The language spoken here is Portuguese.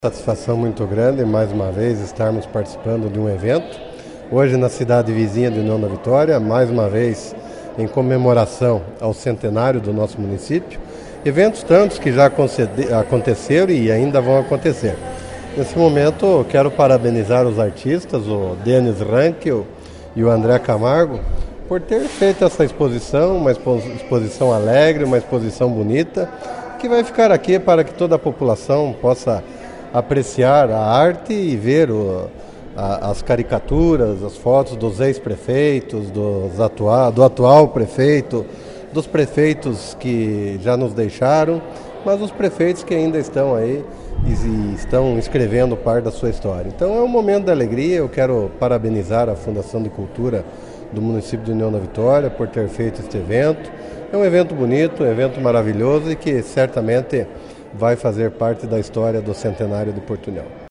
Satisfação muito grande, mais uma vez, estarmos participando de um evento. Hoje na cidade vizinha de União da Vitória, mais uma vez em comemoração ao centenário do nosso município. Eventos tantos que já aconteceram e ainda vão acontecer. Nesse momento, quero parabenizar os artistas, o Denis Rankel e o André Camargo, por ter feito essa exposição, uma exposição alegre, uma exposição bonita, que vai ficar aqui para que toda a população possa apreciar a arte e ver as caricaturas, as fotos dos ex-prefeitos, do atual prefeito, dos prefeitos que já nos deixaram, mas os prefeitos que ainda estão aí e estão escrevendo parte da sua história. Então é um momento de alegria. Eu quero parabenizar a Fundação de Cultura do município de União da Vitória por ter feito este evento. É um evento bonito, um evento maravilhoso e que certamente vai fazer parte da história do centenário de Portunhol.